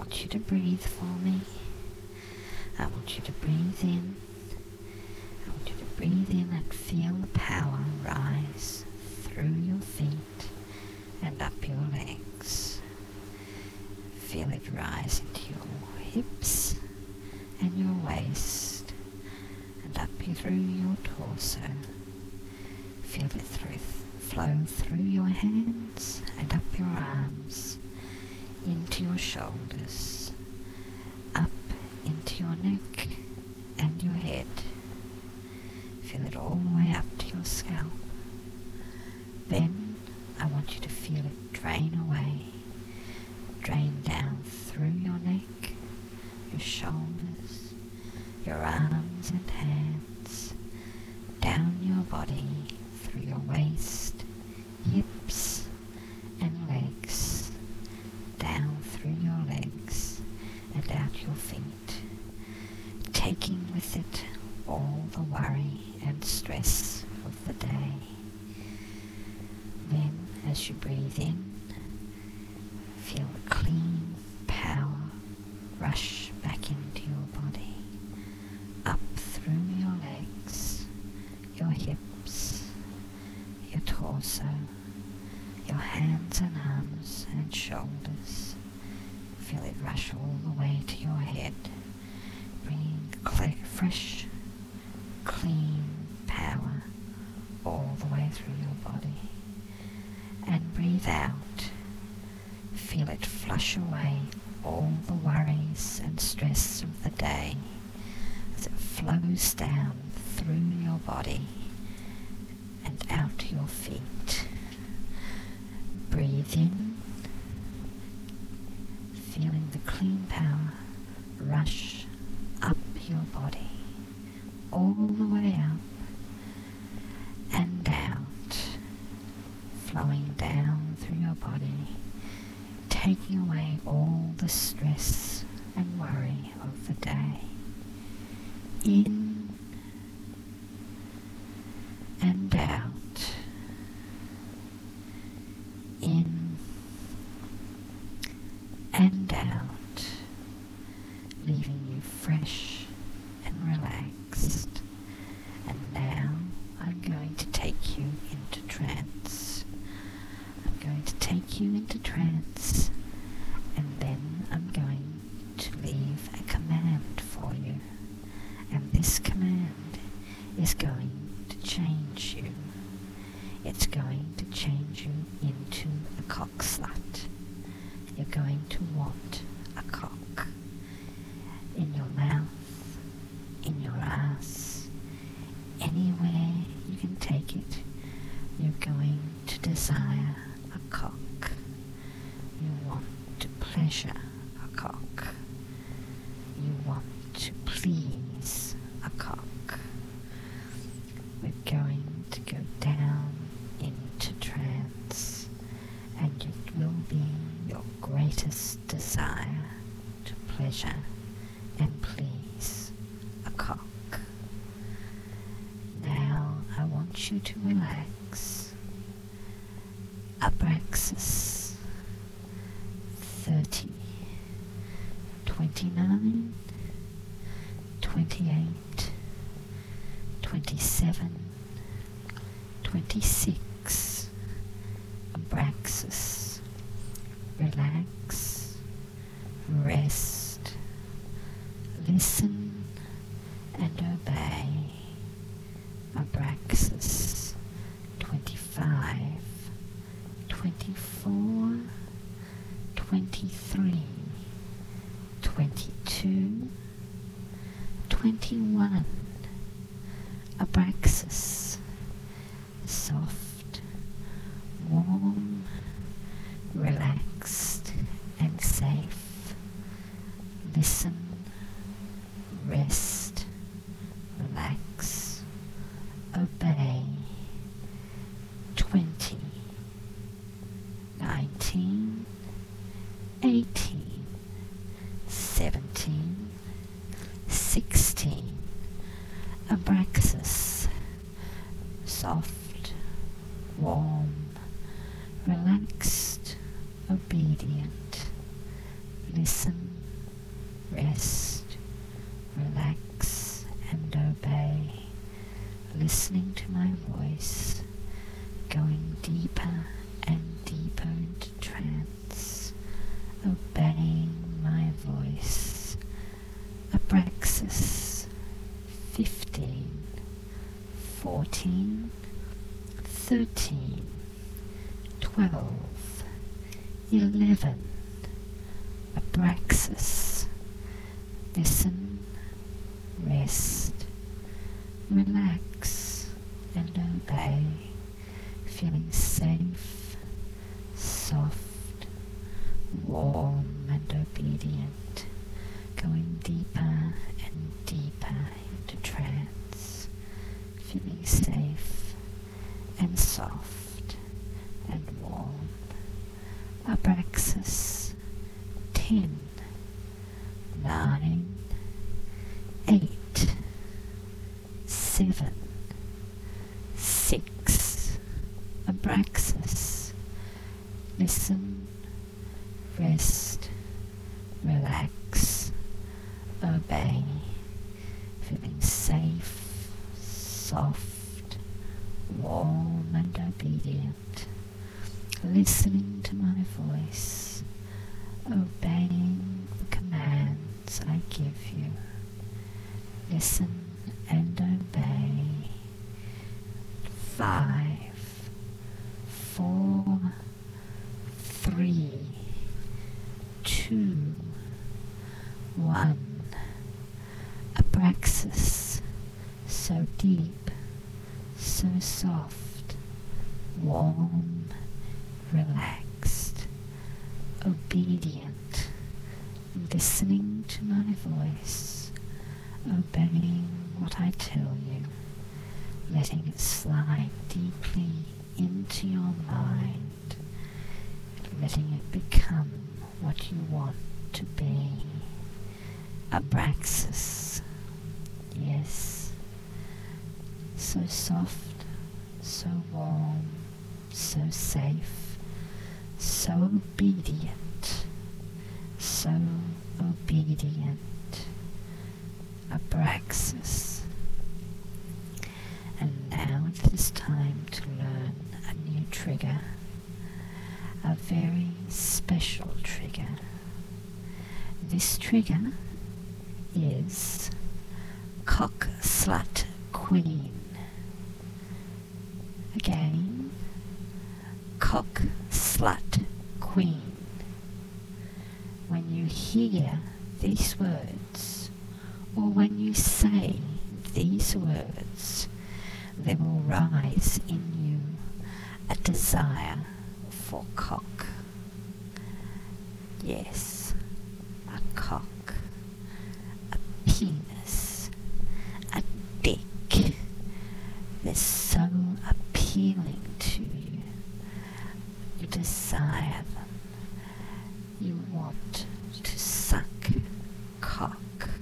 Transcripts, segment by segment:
want you to breathe for me. I want you to breathe in. I want you to breathe in and feel the power rise through your feet and up your legs. Feel it rise into your hips and your waist and up through your torso. Feel it flow through your hands and up your arms, into your shoulders, up into your neck and your head. Feel it all the way up to your scalp. Then I want you to feel it drain away. Drain down through your neck, your shoulders, your arms and hands, down your body, through your waist, hips and legs, down through your legs and out your feet, taking with it all the worry and stress of the day. Then, as you breathe in, feel the clean power rush back into your body, up through your legs, your hips, your torso, your hands and arms and shoulders. Feel it rush all the way to your head, bringing fresh, clean power all the way through your body. And breathe out. Feel it flush away all the worries and stress of the day as it flows down through your body and out to your feet. Breathe in, feeling the clean power rush up your body, all the way up and out, flowing down through your body, taking away all the stress and worry of the day. In and out. In and out, leaving you fresh and relaxed. And now I'm going to take you into trance. I'm going to take you into trance, and then I'm going to leave a command for you. And this command is going to change you. It's going to change you into a cock slut. You're going to want a cock in your mouth, in your ass, anywhere you can take it. You're going to desire a cock. You want to pleasure a cock. You want to please a cock. We're going to go down into trance, and it will be your greatest desire to pleasure and please a cock. Now I want you to relax. Abraxas 30, 29, 28, 27, 26. Abraxas. Relax, rest, listen and obey. Abraxas 25, 24, 23, 22, 21. Abraxas. Soft, warm, relaxed and safe. Listen, rest, relax, obey. 20, 19, 18, 17, 16. Abraxas. Soft, warm, relaxed, obedient. listen, rest, relax and obey, listening to my voice, going deeper and deeper into trance, obeying my voice. Abraxas. 15, 14, 13, 12, 11. Abraxas. Listen, rest, relax and obey, feeling safe, soft, warm and obedient, going deeper and deeper into trance, feeling safe and soft and warm. Abraxas. 10, 9, 8, 7, 6. Abraxas. Listen, rest, relax, obey, feeling safe, soft, warm and obedient, listening to my voice, obeying the commands I give you. Listen and obey. 5, 4, 3, 2, 1. Abraxas. So deep, so soft, warm, relaxed, obedient, listening to my voice, obeying what I tell you, letting it slide deeply into your mind, letting it become what you want to be. Abraxas. Yes. So soft, so warm, so safe, so obedient, so obedient. Abraxas. And now it is time to learn a new trigger, a very special trigger. This trigger is Cock Slut Queen. Again, Cock Slut Queen. When you hear these words, or when you say these words, there will rise in you a desire for cock. Yes, a cock, a penis, a dick. They're so appealing to you. You desire them. You want to suck cock.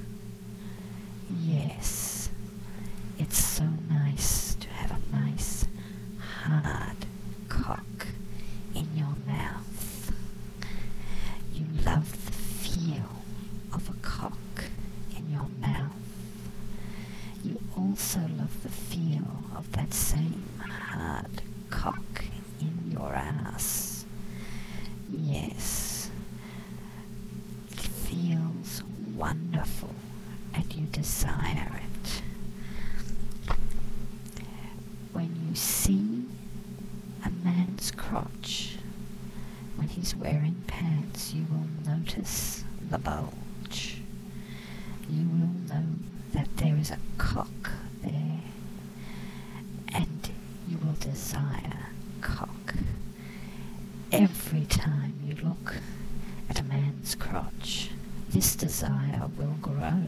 Yes, it's so nice to have a nice hard cock in your mouth. You love the feel of a cock in your mouth. You also love the feel of that same hard cock in your ass. Yes, it feels wonderful and you desire it. When you see a man's crotch, when he's wearing pants, you will notice the bulge. You will know that there is a cock there, and you will desire cock. Every time you look at a man's crotch, this desire will grow.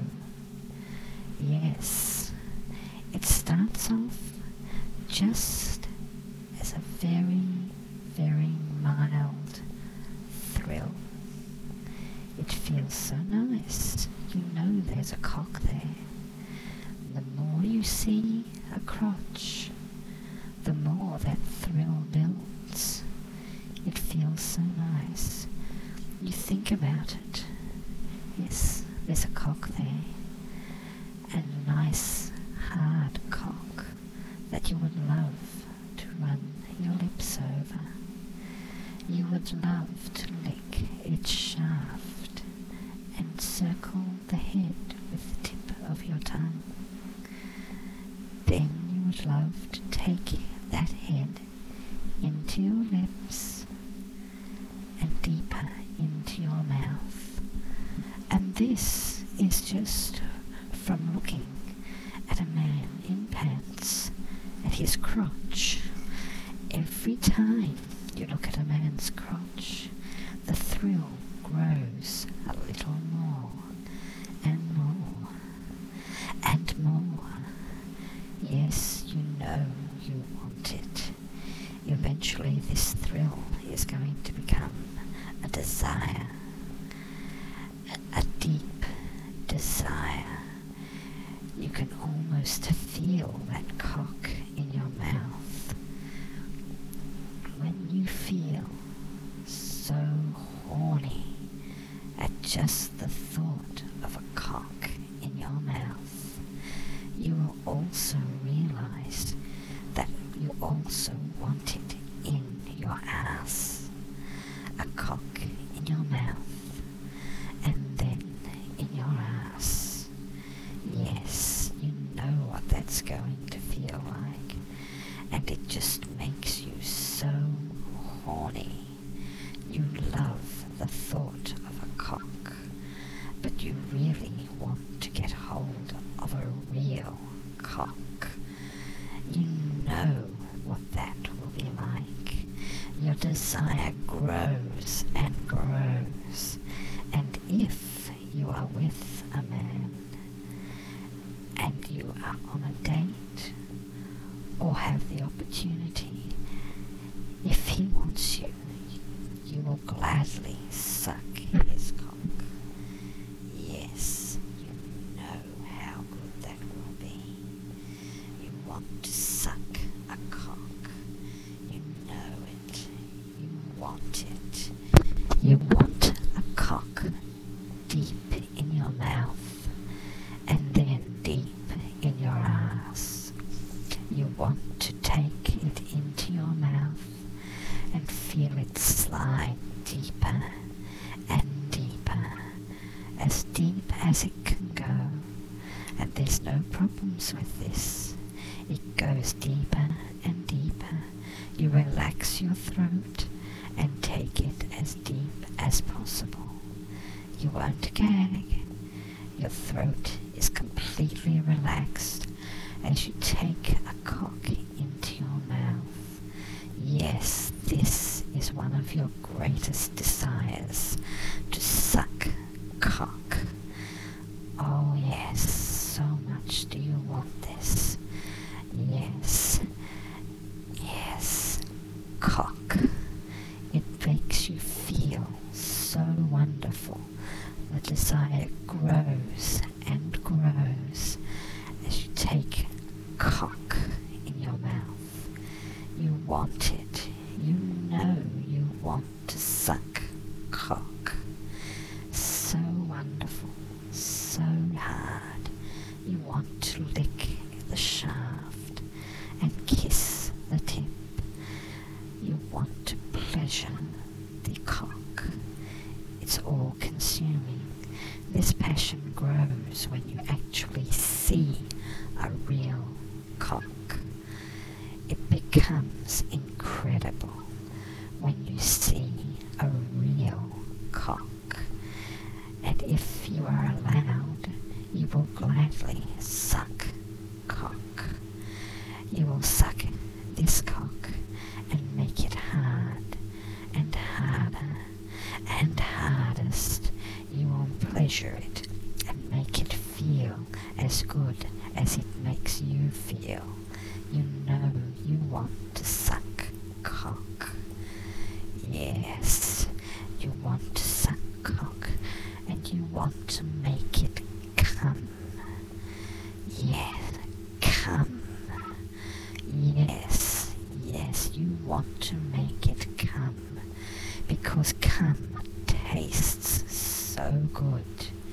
Yes, it starts off just as a very, very mild thrill. It feels so nice. You know there's a cock there. The more you see a crotch, the more that thrill builds. It feels so nice. You think about it Yes, there's a cock there, and a nice hard cock that you would love to run your lips over. You would love to lick its shaft and circle the head with the tip of your tongue. Then you would love to take that head into your lips and deeper into your mouth. And this is just from looking at a man in pants at his crotch. Every time you look at a man's crotch, the thrill grows a little more and more and more. Yes, you know you want it. Eventually this thrill is going to become a desire, a deep desire. You can almost feel that cock in your mouth. When you feel so horny at just the thought of a cock in your mouth, you will also realize that you also want it in your ass. A cock in your mouth, and then in your ass. Yes, you know what that's going to feel like, and it just makes you so horny. You love the thought of a cock, but you really want to get hold of a real cock. You know what that will be like. Your desire grows and grows, and if you are with a man and you are on a date or have the opportunity, if he wants you, you will gladly suck his cock. Yes, you know how good that will be. You want to suck a cock. You know it. You want it. You want a cock deep in your mouth and then deep in your ass. You want to take it into your mouth and feel it slide deeper and deeper, as deep as it can go. And there's no problems with this. It goes deeper and deeper. You relax your throat and take it as deep as possible. You won't gag. Your throat is completely relaxed as you take a cock into your mouth. Yes, this is one of your greatest desires, to suck cock. Oh yes, so much do you want this. Yes, yes, cock. It makes you feel so wonderful. The desire grows and grows as you take cock in your mouth. You want it. You know you want to suck cock. So wonderful, so hard. You want to lick the shaft and kiss the tip. You want to pleasure the cock. It's all consuming. This passion grows when you actually see a real cock. It becomes incredible when you see a real cock. And if you are allowed, you will gladly suck cock. You will suck this cock and make it hard and harder and hardest. You will pleasure it and make it feel as good as it makes you feel. You know you want to suck cock. Yes, you want to suck cock and you want to make it come. Yes, come. Yes, yes, you want to make it come, because cum tastes so good.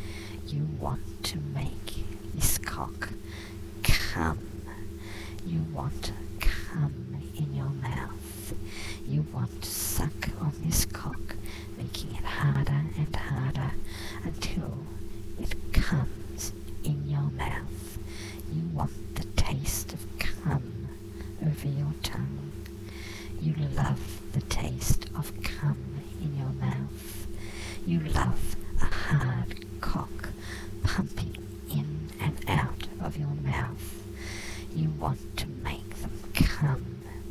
You want to make this cock come. You want to come in your mouth. You want to suck on this cock, making it harder and harder until it comes in your mouth. You want the taste of cum over your tongue. You love the taste of cum in your mouth. You love a hard cock pumping in and out of your mouth. You want to make them come.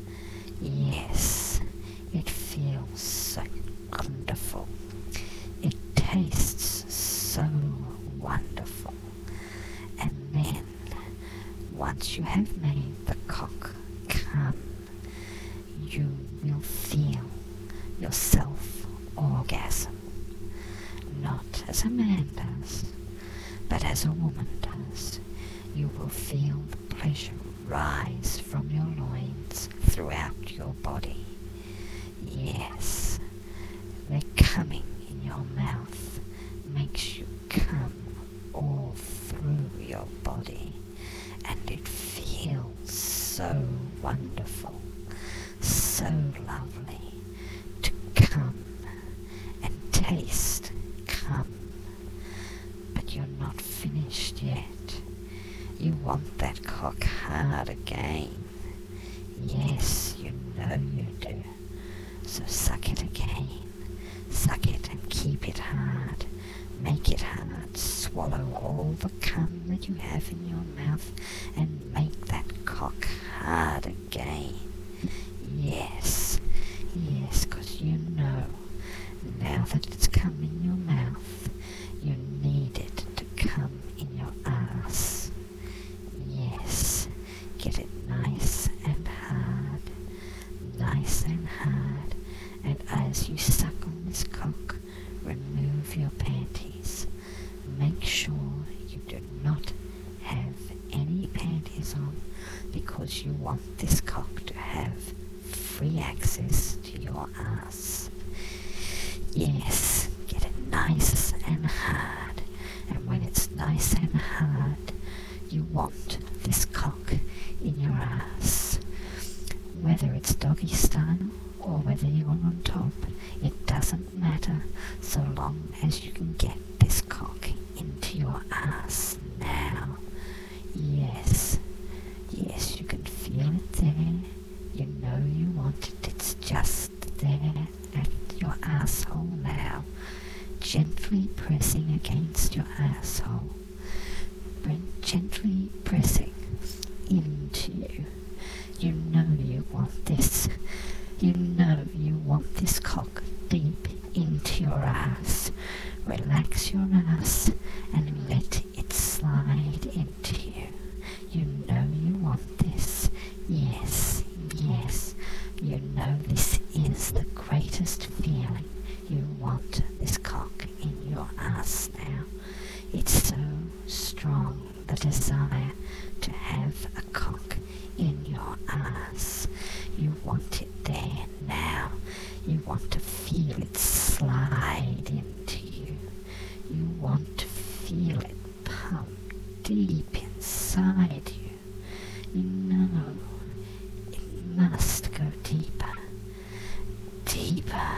Yes, it feels so wonderful. It tastes so wonderful. And then, once you have made the cock come, you will feel yourself orgasm. Not as a man does, but as a woman does. You will feel the pleasure rise from your loins throughout your body. Yes, the coming in your mouth makes you come all through your body, and it feels so wonderful, so lovely to come and taste cum. But you're not finished yet. You want that cock hard again. Yes, you know you do. So suck it again. Suck it and keep it hard. Make it hard. Swallow all the cum that you have in your mouth and make that cock hard again. Yes, yes, 'cause you know, now that it's come in your mouth, you need it to come in your ass. Yes, get it nice and hard, and as you suck on this cock, remove your panties. Make sure you do not have any panties on, because you want this cock to have free access to your ass. Yes, get it nice and hard, and when it's nice and hard, you want this cock in your ass. Whether it's doggy style or whether you're on top, it doesn't matter, so long as you can get this cock into your ass now. Yes, yes, you can feel it there. You know you want it. It's just there at your asshole now, gently pressing against your asshole. Gently pressing into you. You know you want this. You know you want this cock deep into your ass. Relax your ass and let it slide into you. You know you want this. Yes, yes. You know this is the greatest feeling. You want this cock in your ass now. It's so strong, the desire to have a cock in your ass. You want it there now. You want to feel it slide into you. You want to feel it pump deep inside you. You know it must go deeper, deeper,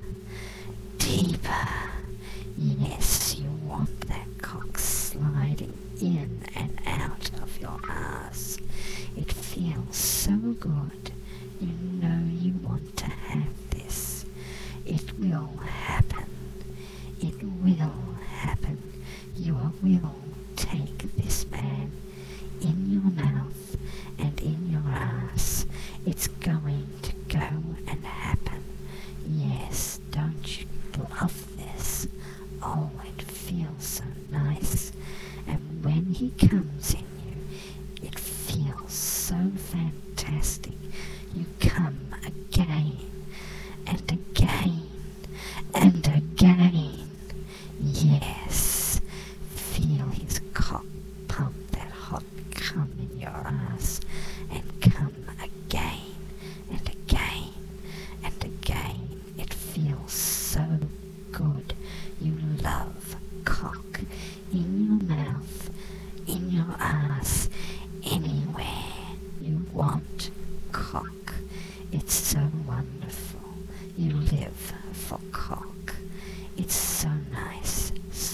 deeper. Yes, you want that cock sliding in and out of your ass. It feels so good. You know you want to have this. It will happen. It will happen. You will take this man in your mouth and in your ass. It's going to go and happen. Yes, don't you love this? Oh, it feels so nice. And when he comes in you, it feels so fantastic. You come again and again and again. Yes, feel his cock pump that hot cum in your ass, and come again and again and again. It feels so good. You love cock in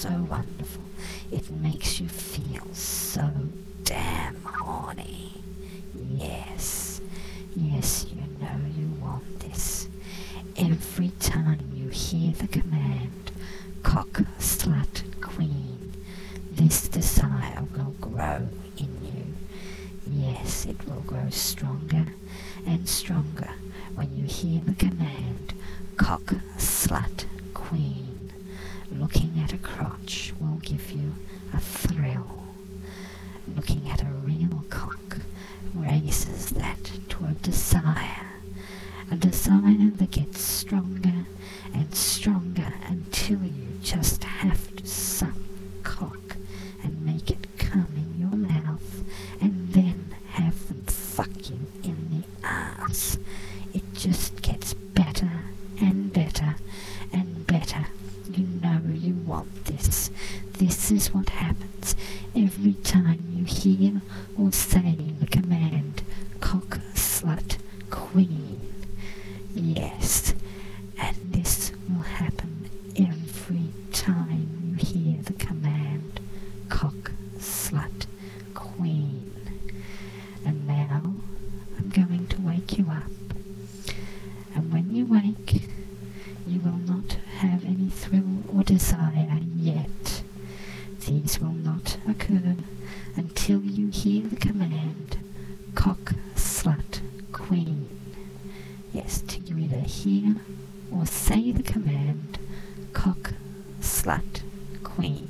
so wonderful. It makes you feel so damn horny. Yes, yes, you know you want this. Every time you hear the command, cock, slut, queen, this desire will grow in you. Yes, it will grow stronger and stronger when you hear the command, cock, slut, queen. Looking at a crotch will give you a thrill. Looking at a real cock raises that to a desire that gets stronger and stronger until you just have to suck cock and make it come in your mouth and then have them fuck you in the ass. It just gets better and better and better. You know you want this. This is what happens every time you hear or say the command, cock, slut, queen. Yes, and this will happen every time you hear the command, cock, slut, queen. And now I'm going to wake you up. And when you wake, you will not have any thrill or desire yet. These will not occur until you hear the command, cock, slut, queen. Yes, till you either hear or say the command, cock, slut, queen.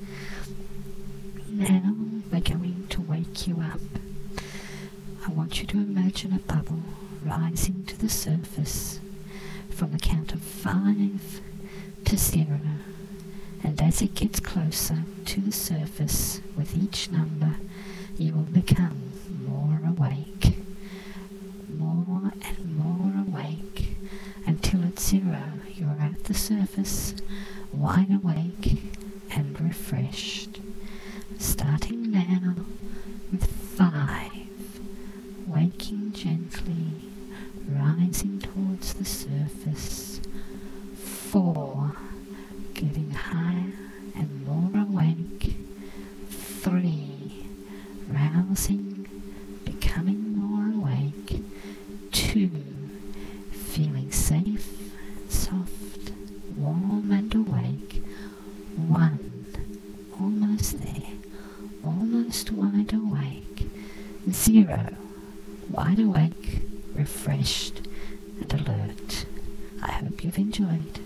Now we're going to wake you up. I want you to imagine a bubble rising to the surface from the count of 5 to 0, and as it gets closer to the surface with each number, you will become more awake, more and more awake, until at 0 you're at the surface, wide awake and refreshed. Starting now with 5, waking gently, rising towards the surface. 4, getting higher and more awake. 3, rousing, becoming more awake. 2, feeling safe, soft, warm and awake. 1, almost there, almost wide awake. 0, wide awake, refreshed and alert. I hope you've enjoyed.